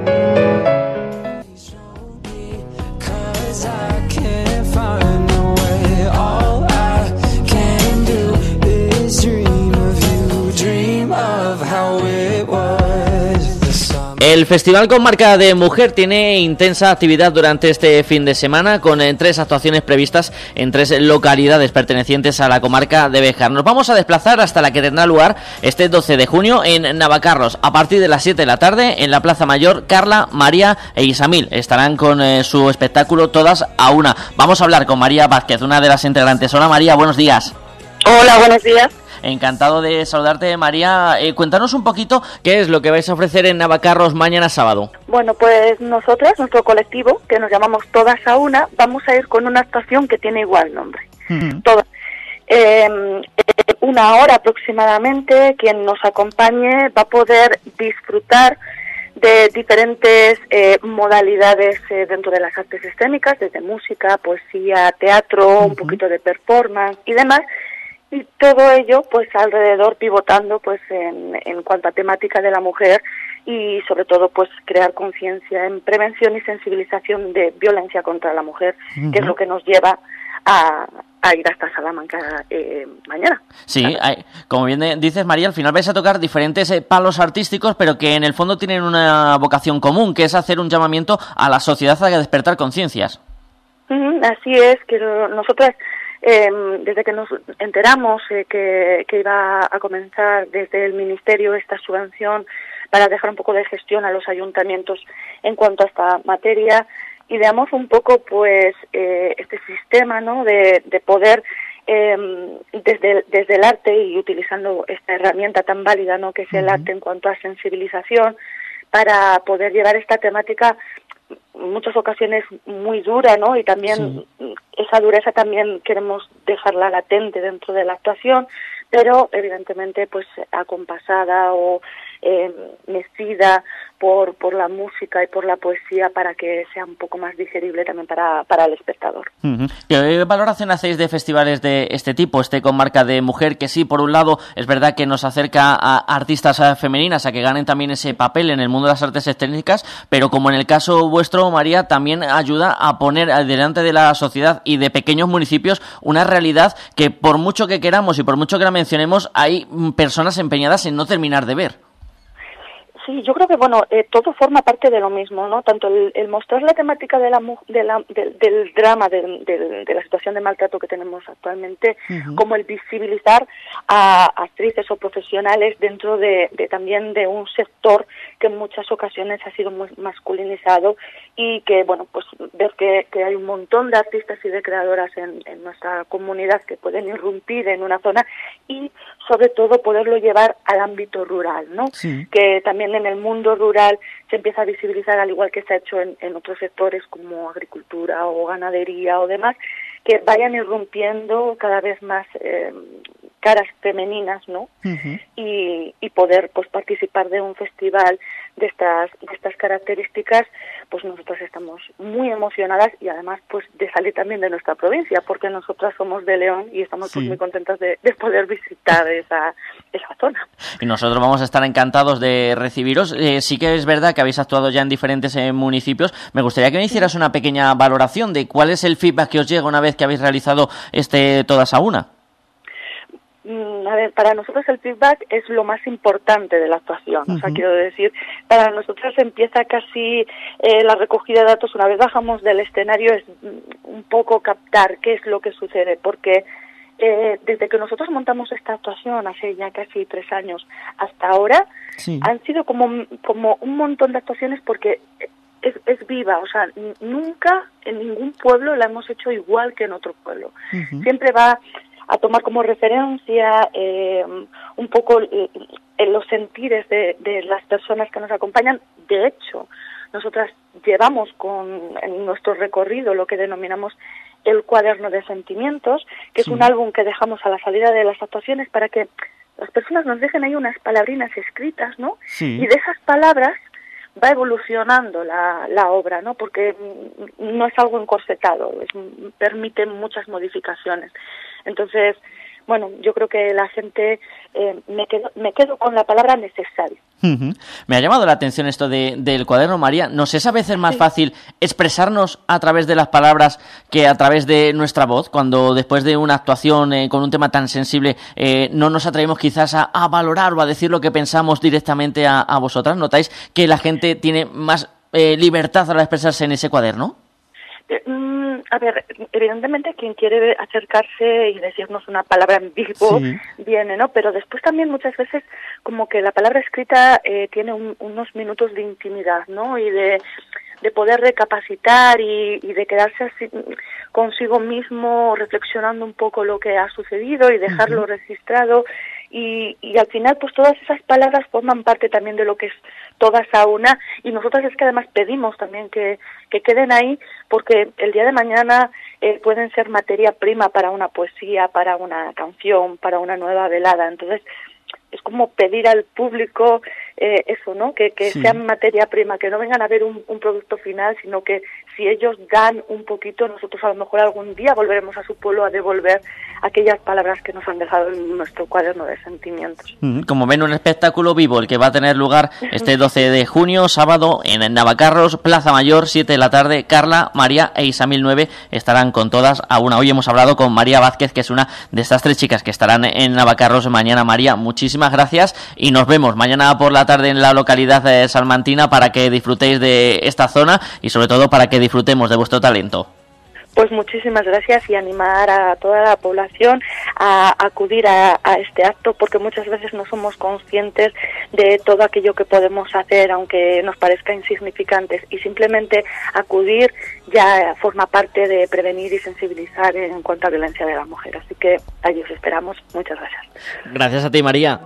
El Festival con Marca de Mujer tiene intensa actividad durante este fin de semana con eh, tres actuaciones previstas en tres localidades pertenecientes a la comarca de Béjar. Nos vamos a desplazar hasta la que tendrá lugar este doce de junio en Navacarros a partir de las siete de la tarde en la Plaza Mayor. Carla, María e Isamil estarán con eh, su espectáculo Todas a Una. Vamos a hablar con María Vázquez, una de las integrantes. Hola María, buenos días. Hola, buenos días. Encantado de saludarte, María. Eh, cuéntanos un poquito qué es lo que vais a ofrecer en Navacarros mañana sábado. Bueno, pues nosotras, nuestro colectivo, que nos llamamos Todas a Una, vamos a ir con una actuación que tiene igual nombre. Uh-huh. Todas. Eh, una hora aproximadamente, quien nos acompañe va a poder disfrutar de diferentes eh, modalidades eh, dentro de las artes escénicas, desde música, poesía, teatro, uh-huh. un poquito de performance y demás. Y todo ello, pues, alrededor, pivotando, pues, en, en cuanto a temática de la mujer y, sobre todo, pues, crear conciencia en prevención y sensibilización de violencia contra la mujer, uh-huh. que es lo que nos lleva a, a ir hasta Salamanca eh, mañana. Sí, hay, como bien dices, María, al final vais a tocar diferentes eh, palos artísticos, pero que en el fondo tienen una vocación común, que es hacer un llamamiento a la sociedad a despertar conciencias. Uh-huh, así es, que nosotras... Eh, desde que nos enteramos eh, que, que iba a comenzar desde el Ministerio esta subvención para dejar un poco de gestión a los ayuntamientos en cuanto a esta materia, ideamos un poco pues eh, este sistema, ¿no?, de, de poder eh, desde, desde el arte y utilizando esta herramienta tan válida, ¿no?, que es el uh-huh. arte en cuanto a sensibilización, para poder llevar esta temática en muchas ocasiones muy dura, ¿no? Y también sí. esa dureza también queremos dejarla latente dentro de la actuación, pero evidentemente pues acompasada o eh, mecida por por la música y por la poesía para que sea un poco más digerible también para, para el espectador. Uh-huh. ¿Qué valoración hacéis de festivales de este tipo, este con marca de mujer, que sí, por un lado, es verdad que nos acerca a artistas femeninas a que ganen también ese papel en el mundo de las artes escénicas, pero como en el caso vuestro, María, también ayuda a poner delante de la sociedad y de pequeños municipios una realidad que por mucho que queramos y por mucho que la mencionemos, hay personas empeñadas en no terminar de ver? Sí, yo creo que bueno, eh, todo forma parte de lo mismo, ¿no? Tanto el, el mostrar la temática de la, de la, de, del drama, de, de, de la situación de maltrato que tenemos actualmente, uh-huh. como el visibilizar a actrices o profesionales dentro de, de también de un sector que en muchas ocasiones ha sido muy masculinizado y que, bueno, pues ver que, que hay un montón de artistas y de creadoras en, en nuestra comunidad que pueden irrumpir en una zona y sobre todo poderlo llevar al ámbito rural, ¿no? Sí. Que también en el mundo rural se empieza a visibilizar, al igual que se ha hecho en, en otros sectores como agricultura o ganadería o demás, que vayan irrumpiendo cada vez más eh, caras femeninas, ¿no? Uh-huh. Y, y poder pues participar de un festival de estas de estas características, pues nosotros estamos muy emocionadas y además pues de salir también de nuestra provincia, porque nosotras somos de León y estamos sí. pues, muy contentas de, de poder visitar esa esa zona. Y nosotros vamos a estar encantados de recibiros. Eh, sí que es verdad que habéis actuado ya en diferentes eh, municipios. Me gustaría que me hicieras una pequeña valoración de cuál es el feedback que os llega una vez que habéis realizado este Todas a Una. A ver, para nosotros el feedback es lo más importante de la actuación. Uh-huh. O sea, quiero decir, para nosotros empieza casi eh, la recogida de datos. Una vez bajamos del escenario es un poco captar qué es lo que sucede, porque eh, desde que nosotros montamos esta actuación hace ya casi tres años hasta ahora, sí. han sido como, como un montón de actuaciones porque es, es viva, o sea, n- nunca en ningún pueblo la hemos hecho igual que en otro pueblo. Uh-huh. Siempre va a tomar como referencia eh, un poco eh, los sentires de, de las personas que nos acompañan. De hecho, nosotras llevamos con en nuestro recorrido lo que denominamos el cuaderno de sentimientos, que sí. es un álbum que dejamos a la salida de las actuaciones para que las personas nos dejen ahí unas palabrinas escritas, ¿no? Sí. Y de esas palabras va evolucionando la, la obra, ¿no? Porque no es algo encorsetado, es, permite muchas modificaciones. Entonces, bueno, yo creo que la gente, eh, me quedo me quedo con la palabra necesario. Uh-huh. Me ha llamado la atención esto de, del cuaderno, María. ¿Nos es a veces más sí. fácil expresarnos a través de las palabras que a través de nuestra voz? Cuando después de una actuación eh, con un tema tan sensible eh, no nos atrevemos quizás a, a valorar o a decir lo que pensamos directamente a, a vosotras. ¿Notáis que la gente tiene más eh, libertad al expresarse en ese cuaderno? Eh, mm, a ver, evidentemente quien quiere acercarse y decirnos una palabra en vivo sí. viene, ¿no? Pero después también muchas veces como que la palabra escrita eh, tiene un, unos minutos de intimidad, ¿no? Y de, de poder recapacitar y, y de quedarse así consigo mismo reflexionando un poco lo que ha sucedido y dejarlo uh-huh. registrado. Y, y al final pues todas esas palabras forman parte también de lo que es Todas a Una, y nosotras es que además pedimos también que, que queden ahí porque el día de mañana eh, pueden ser materia prima para una poesía, para una canción, para una nueva velada. Entonces es como pedir al público eh, eso, ¿no? Que, que sí. sean materia prima, que no vengan a ver un, un producto final, sino que si ellos dan un poquito, nosotros a lo mejor algún día volveremos a su pueblo a devolver aquellas palabras que nos han dejado en nuestro cuaderno de sentimientos. Como ven, un espectáculo vivo, el que va a tener lugar este doce de junio, sábado, en Navacarros, Plaza Mayor, siete de la tarde. Carla, María e Isamil nueve estarán con Todas a Una. Hoy hemos hablado con María Vázquez, que es una de estas tres chicas que estarán en Navacarros mañana. María, muchísimas gracias y nos vemos mañana por la tarde en la localidad de salmantina para que disfrutéis de esta zona y sobre todo para que disfrutemos de vuestro talento. Pues muchísimas gracias y animar a toda la población a acudir a, a este acto, porque muchas veces no somos conscientes de todo aquello que podemos hacer, aunque nos parezca insignificantes, y simplemente acudir ya forma parte de prevenir y sensibilizar en cuanto a violencia de la mujer. Así que allí os esperamos. Muchas gracias. Gracias a ti, María.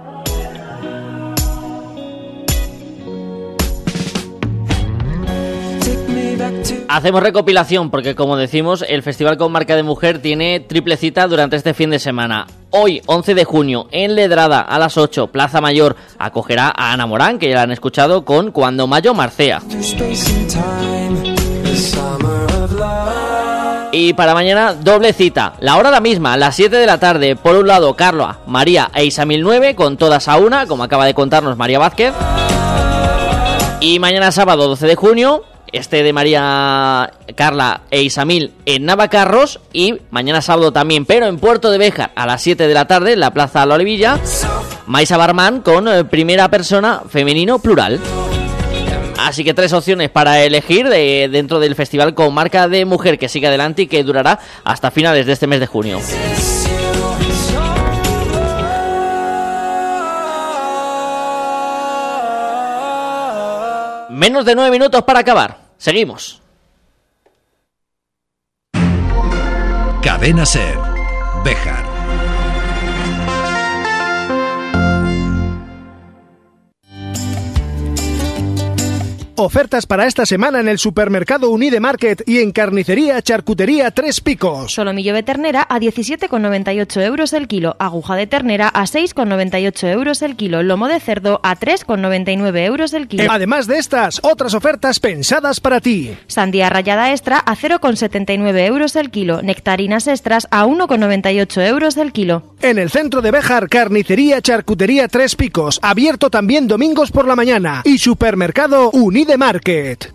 Hacemos recopilación porque, como decimos, el Festival con Marca de Mujer tiene triple cita durante este fin de semana. Hoy, once de junio, en Ledrada, a las ocho, Plaza Mayor, acogerá a Ana Morán, que ya la han escuchado, con Cuando Mayo Marcea. Y para mañana, doble cita. La hora la misma, a las siete de la tarde. Por un lado, Carla, María e Isamil nueve, con Todas a Una, como acaba de contarnos María Vázquez. Y mañana sábado, doce de junio... este de María, Carla e Isamil en Navacarros, y mañana sábado también, pero en Puerto de Béjar, a las siete de la tarde, en la Plaza La Olivilla, Maisa Barman con eh, primera persona femenino plural. Así que tres opciones para elegir de, dentro del Festival con Marca de Mujer, que sigue adelante y que durará hasta finales de este mes de junio. Menos de nueve minutos para acabar. Seguimos. Cadena Ser, Béjar. Ofertas para esta semana en el supermercado Unidemarket y en carnicería Charcutería Tres Picos. Solomillo de ternera a diecisiete con noventa y ocho euros el kilo, aguja de ternera a seis con noventa y ocho euros el kilo, lomo de cerdo a tres con noventa y nueve euros el kilo. Además de estas, otras ofertas pensadas para ti. Sandía rallada extra a cero con setenta y nueve euros el kilo, nectarinas extras a uno con noventa y ocho euros el kilo. En el centro de Béjar, carnicería Charcutería Tres Picos, abierto también domingos por la mañana, y supermercado Unidemarket. Market.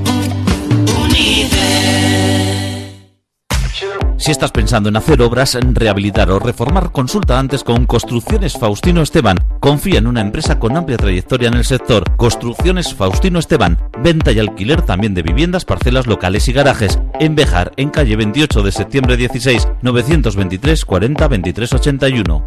Si estás pensando en hacer obras, rehabilitar o reformar, consulta antes con Construcciones Faustino Esteban. Confía en una empresa con amplia trayectoria en el sector. Construcciones Faustino Esteban. Venta y alquiler también de viviendas, parcelas locales y garajes. En Béjar, en calle veintiocho de septiembre dieciséis, novecientos veintitrés cuarenta veintitrés ochenta y uno.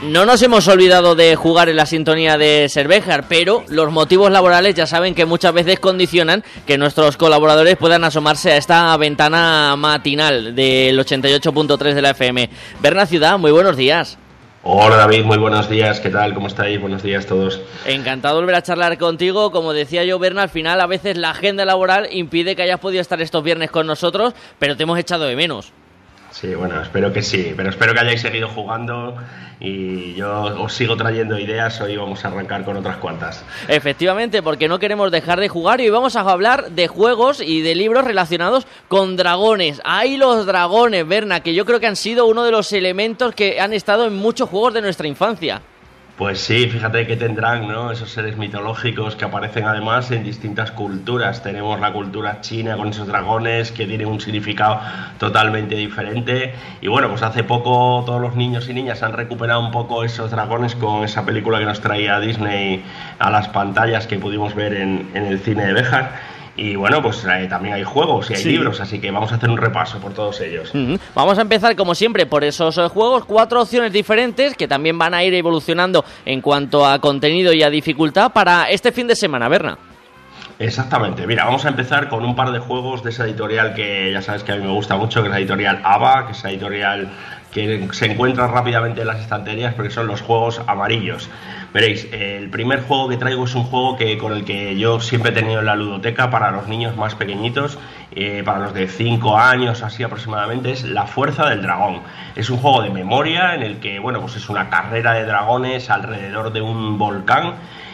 No nos hemos olvidado de jugar en la sintonía de Cervejar, pero los motivos laborales ya saben que muchas veces condicionan que nuestros colaboradores puedan asomarse a esta ventana matinal del ochenta y ocho punto tres de la F M. Berna Ciudad, muy buenos días. Hola David, muy buenos días, ¿qué tal? ¿Cómo estáis? Buenos días a todos. Encantado de volver a charlar contigo. Como decía yo, Berna, al final a veces la agenda laboral impide que hayas podido estar estos viernes con nosotros, pero te hemos echado de menos. Sí, bueno, espero que sí, pero espero que hayáis seguido jugando y yo os sigo trayendo ideas. Hoy vamos a arrancar con otras cuantas. Efectivamente, porque no queremos dejar de jugar y hoy vamos a hablar de juegos y de libros relacionados con dragones. ¡Ay, los dragones, Berna! Que yo creo que han sido uno de los elementos que han estado en muchos juegos de nuestra infancia. Pues sí, fíjate que tendrán, ¿no?, esos seres mitológicos que aparecen además en distintas culturas. Tenemos la cultura china con esos dragones que tienen un significado totalmente diferente. Y bueno, pues hace poco todos los niños y niñas han recuperado un poco esos dragones con esa película que nos traía Disney a las pantallas que pudimos ver en, en el cine de Béjar. Y bueno, pues eh, también hay juegos y hay sí. libros, así que vamos a hacer un repaso por todos ellos. Uh-huh. Vamos a empezar, como siempre, por esos eh, juegos, cuatro opciones diferentes que también van a ir evolucionando en cuanto a contenido y a dificultad para este fin de semana, Berna. Exactamente, mira, vamos a empezar con un par de juegos de esa editorial que ya sabes que a mí me gusta mucho, que es la editorial Aba, que es esa editorial que se encuentra rápidamente en las estanterías porque son los juegos amarillos. Veréis, el primer juego que traigo es un juego que con el que yo siempre he tenido en la ludoteca para los niños más pequeñitos, eh, para los de cinco años así aproximadamente, es La Fuerza del Dragón. Es un juego de memoria en el que, bueno, pues es una carrera de dragones alrededor de un volcán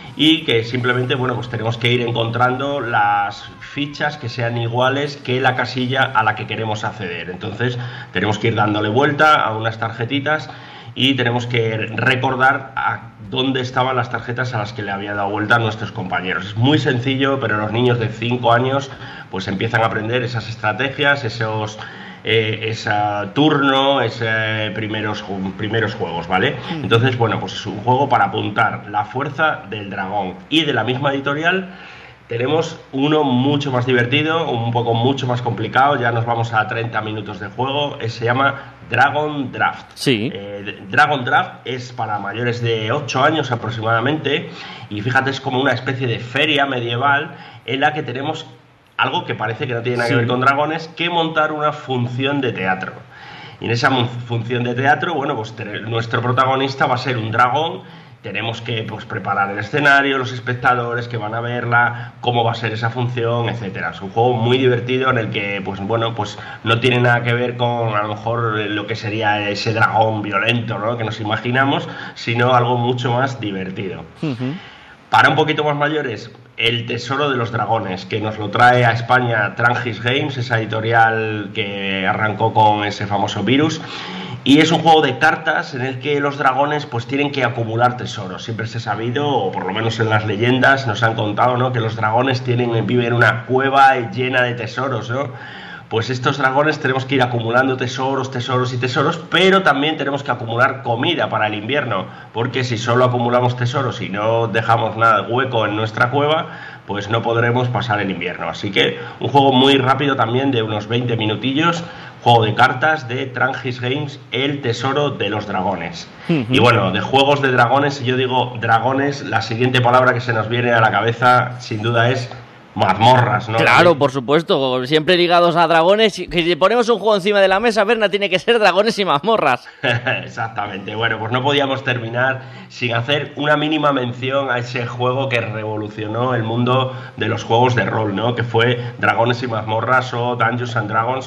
y que simplemente, bueno, pues tenemos que ir encontrando las fichas que sean iguales que la casilla a la que queremos acceder. Entonces tenemos que ir dándole vuelta a unas tarjetitas y tenemos que recordar a dónde estaban las tarjetas a las que le había dado vuelta a nuestros compañeros. Es muy sencillo, pero los niños de cinco años pues empiezan a aprender esas estrategias, esos eh, ese turno, esos primeros, primeros juegos, ¿vale? Entonces, bueno, pues es un juego para apuntar La Fuerza del Dragón. Y de la misma editorial tenemos uno mucho más divertido, un poco mucho más complicado, ya nos vamos a treinta minutos de juego, se llama Dragon Draft. Sí. Eh, Dragon Draft es para mayores de ocho años aproximadamente y fíjate, es como una especie de feria medieval en la que tenemos algo que parece que no tiene nada sí. que ver con dragones, que montar una función de teatro. Y en esa función de teatro, bueno, pues nuestro protagonista va a ser un dragón. Tenemos que pues preparar el escenario, los espectadores que van a verla, cómo va a ser esa función, etcétera. Es un juego muy divertido en el que, pues bueno, pues no tiene nada que ver con a lo mejor lo que sería ese dragón violento, ¿no?, que nos imaginamos, sino algo mucho más divertido. Uh-huh. Para un poquito más mayores, El Tesoro de los Dragones, que nos lo trae a España Trangis Games, esa editorial que arrancó con ese famoso Virus. Y es un juego de cartas en el que los dragones pues tienen que acumular tesoros. Siempre se ha sabido, o por lo menos en las leyendas nos han contado, ¿no?, que los dragones tienen, viven en una cueva llena de tesoros, ¿no? Pues estos dragones tenemos que ir acumulando tesoros, tesoros y tesoros, pero también tenemos que acumular comida para el invierno, porque si solo acumulamos tesoros y no dejamos nada hueco en nuestra cueva, pues no podremos pasar el invierno. Así que un juego muy rápido también, de unos veinte minutillos, juego de cartas de Trangis Games, El Tesoro de los Dragones. Uh-huh. Y bueno, de juegos de dragones, si yo digo dragones, la siguiente palabra que se nos viene a la cabeza sin duda es mazmorras, ¿no? Claro, por supuesto, siempre ligados a dragones. Que si ponemos un juego encima de la mesa, Berna, tiene que ser dragones y mazmorras. Exactamente. Bueno, pues no podíamos terminar sin hacer una mínima mención a ese juego que revolucionó el mundo de los juegos de rol, ¿no?, que fue Dragones y Mazmorras o Dungeons and Dragons,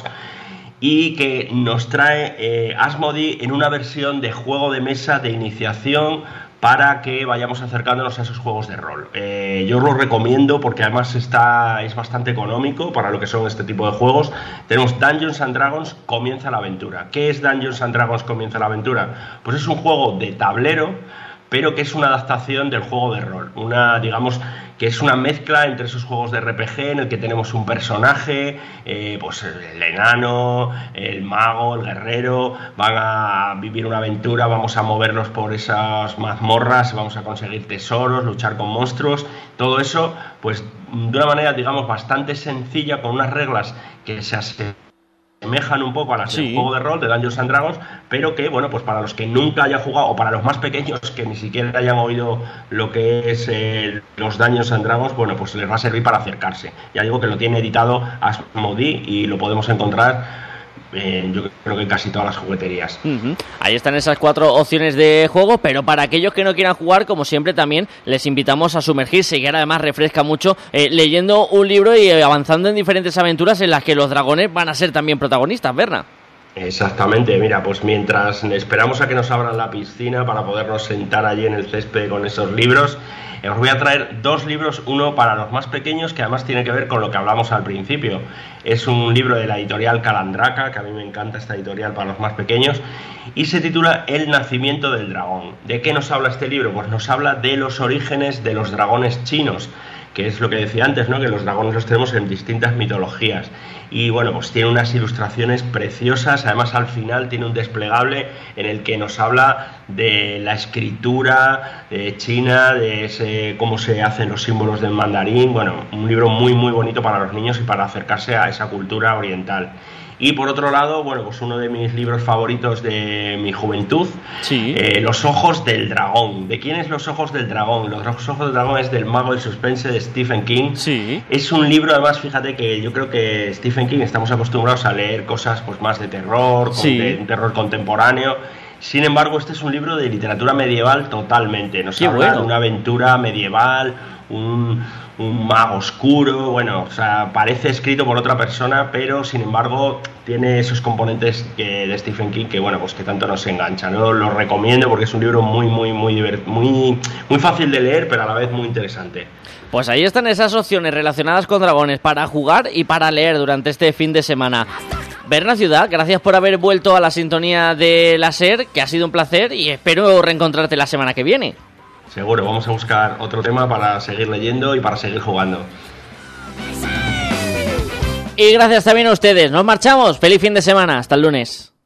y que nos trae eh, Asmodee en una versión de juego de mesa de iniciación para que vayamos acercándonos a esos juegos de rol. Eh, yo os lo recomiendo porque además está, es bastante económico para lo que son este tipo de juegos. Tenemos Dungeons and Dragons Comienza la Aventura. ¿Qué es Dungeons and Dragons Comienza la Aventura? Pues es un juego de tablero, pero que es una adaptación del juego de rol. Una, digamos, que es una mezcla entre esos juegos de R P G en el que tenemos un personaje, eh, pues el enano, el mago, el guerrero, van a vivir una aventura, vamos a moverlos por esas mazmorras, vamos a conseguir tesoros, luchar con monstruos, todo eso, pues de una manera, digamos, bastante sencilla, con unas reglas que se asemejan asemejan un poco a las Sí. del juego de rol de Dungeons and Dragons, pero que, bueno, pues para los que nunca hayan jugado, o para los más pequeños que ni siquiera hayan oído lo que es eh, los Dungeons and Dragons, bueno, pues les va a servir para acercarse. Ya digo que lo tiene editado Asmodee y lo podemos encontrar Eh, yo creo que en casi todas las jugueterías. Uh-huh. Ahí están esas cuatro opciones de juego, pero para aquellos que no quieran jugar, como siempre, también les invitamos a sumergirse, y ahora además refresca mucho eh, leyendo un libro y eh, avanzando en diferentes aventuras en las que los dragones van a ser también protagonistas, Berna. Exactamente, mira, pues mientras esperamos a que nos abran la piscina para podernos sentar allí en el césped con esos libros, eh, os voy a traer dos libros, uno para los más pequeños, que además tiene que ver con lo que hablamos al principio. Es un libro de la editorial Calandraca, que a mí me encanta esta editorial para los más pequeños, y se titula El nacimiento del dragón. ¿De qué nos habla este libro? Pues nos habla de los orígenes de los dragones chinos, que es lo que decía antes, ¿no? Que los dragones los tenemos en distintas mitologías. Y bueno, pues tiene unas ilustraciones preciosas, además al final tiene un desplegable en el que nos habla de la escritura de China, de ese, cómo se hacen los símbolos del mandarín. Bueno, un libro muy muy bonito para los niños y para acercarse a esa cultura oriental. Y por otro lado, bueno, pues uno de mis libros favoritos de mi juventud, sí. eh, Los ojos del dragón. ¿De quién es Los ojos del dragón? Los ojos del dragón es del mago del suspense de Stephen King. Sí. Es un libro, además, fíjate que yo creo que Stephen King estamos acostumbrados a leer cosas pues más de terror, Sí. de terror contemporáneo. Sin embargo, este es un libro de literatura medieval totalmente. Nos Qué habla bueno. de una aventura medieval, un, un mago oscuro, bueno, o sea, parece escrito por otra persona, pero sin embargo tiene esos componentes que, de Stephen King que, bueno, pues que tanto nos enganchan, ¿no? Lo recomiendo porque es un libro muy, muy, muy divert- muy, muy fácil de leer, pero a la vez muy interesante. Pues ahí están esas opciones relacionadas con dragones para jugar y para leer durante este fin de semana. Berna Ciudad, gracias por haber vuelto a la sintonía de la SER, que ha sido un placer y espero reencontrarte la semana que viene. Seguro, vamos a buscar otro tema para seguir leyendo y para seguir jugando. Y gracias también a ustedes. Nos marchamos. Feliz fin de semana. Hasta el lunes.